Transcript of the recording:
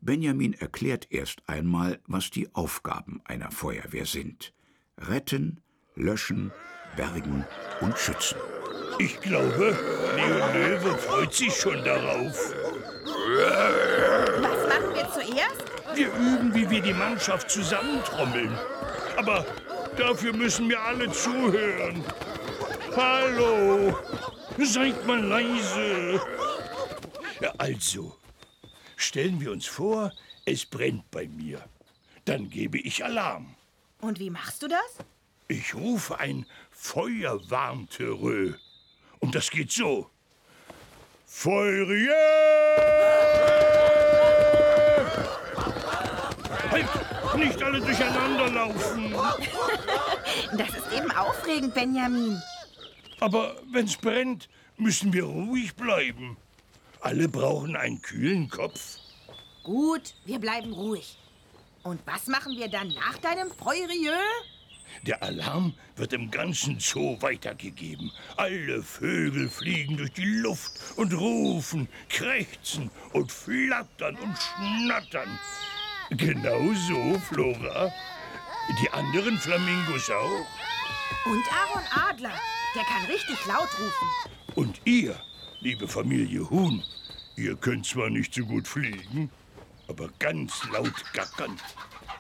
Benjamin erklärt erst einmal, was die Aufgaben einer Feuerwehr sind. Retten, löschen, bergen und schützen. Ich glaube, Leo Löwe freut sich schon darauf. Was machen wir zuerst? Wir üben, wie wir die Mannschaft zusammentrommeln. Aber dafür müssen wir alle zuhören. Hallo, seid mal leise. Also, stellen wir uns vor, es brennt bei mir. Dann gebe ich Alarm. Und wie machst du das? Ich rufe ein Feuerwarnterrö. Und das geht so. Feuerwehr! Halt! Nicht alle durcheinander laufen! Das ist eben aufregend, Benjamin. Aber wenn's brennt, müssen wir ruhig bleiben. Alle brauchen einen kühlen Kopf. Gut, wir bleiben ruhig. Und was machen wir dann nach deinem Feuerrieu? Der Alarm wird im ganzen Zoo weitergegeben. Alle Vögel fliegen durch die Luft und rufen, krächzen und flattern und schnattern. Genau so, Flora. Die anderen Flamingos auch. Und Aaron Adler, der kann richtig laut rufen. Und ihr, liebe Familie Huhn, ihr könnt zwar nicht so gut fliegen, aber ganz laut gackern.